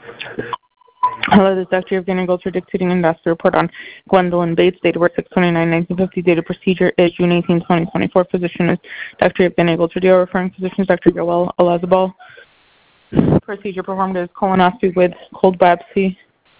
Hello, this is Dr. Evgeny Golcher dictating investor report on Gwendolyn Bates. Date of birth 6/29/1950. Date of procedure is June 18, 2024. Physician is Dr. Evgeny Golcher. DO referring physician is Dr. Yoel Elazabal. Procedure performed is colonoscopy with cold biopsy.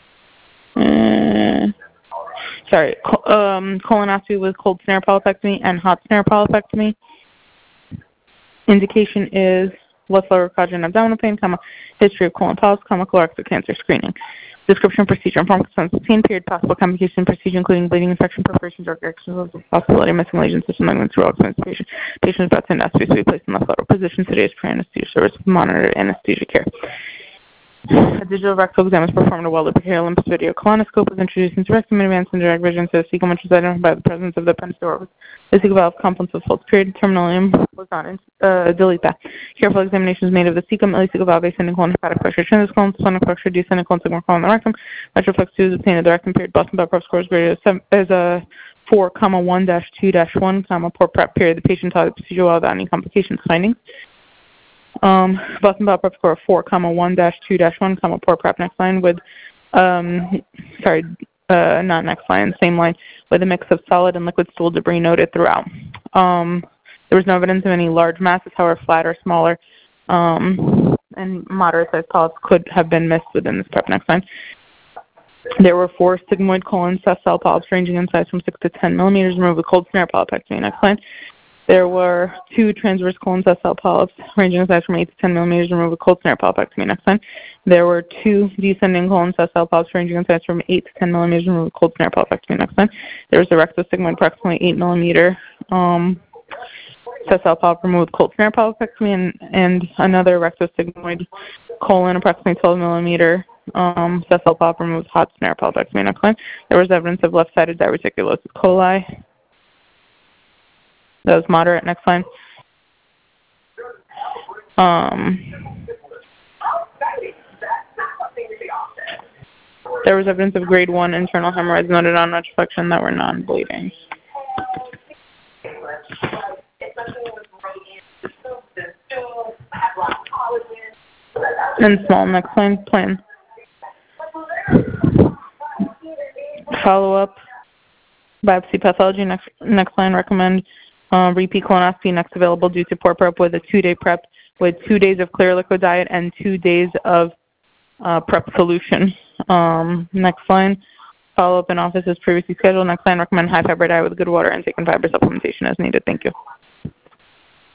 Colonoscopy with cold snare polypectomy and hot snare polypectomy. Indication is left lower quadrant abdominal pain, history of colon polyps, colorectal cancer screening. Description, procedure, and form consent 16. Period, possible complication, procedure, including bleeding, infection, perforation, dark extras, possibility of missing lesions, system movement through all patient. Patient is about to endoscopy to be placed in left lateral position. Today's pre-anesthesia service with monitored anesthesia care. A digital rectal exam is performed. A well-lubricated Olympus video colonoscope was introduced into rectum and advanced in direct vision to the cecum, which is identified by the presence of the pentastore. The cecal valve complex of false period. Terminalium was not delete that. Careful examination is made of the cecum, ileocecal valve, ascending colon, hepatic pressure, transverse colon, splenic pressure, descending colon, sigmoid colon, the rectum. Retroflex 2 is obtained at the rectum period. Boston Bell score is greater as a 4,1-2-1, poor prep period. The patient taught the procedure well without any complications. Findings. Boston Bell prep score of 4,1-2-1, poor prep. Next line with, not next line, same line, with a mix of solid and liquid stool debris noted throughout. There was no evidence of any large masses, however, flat or smaller, and moderate-sized polyps could have been missed within this prep. Next line. There were 4 sigmoid colon cell polyps ranging in size from 6 to 10 millimeters removed with cold snare polypectomy. Next line. There were 2 transverse colon cell polyps ranging in size from 8 to 10 millimeters removed with cold snare polypectomy. Next line. There were 2 descending colon cell polyps ranging in size from 8 to 10 millimeters removed with cold snare polypectomy. Next line. There was a rectosigmoid approximately 8 millimeter cell polyp removed with cold snare polypectomy and another rectosigmoid colon approximately 12 millimeter cell polyp removed with hot snare polypectomy. Next line. There was evidence of left-sided diverticulosis coli. That was moderate. Next line. There was evidence of grade 1 internal hemorrhoids noted on retroflexion that were non-bleeding. And small. Next line. Plan. Follow-up. Biopsy pathology. Next line. Recommend repeat colonoscopy next available due to poor prep with a 2-day prep with 2 days of clear liquid diet and 2 days of prep solution. Next line. Follow-up in office as previously scheduled. Next line. Recommend high fiber diet with good water intake and fiber supplementation as needed. Thank you.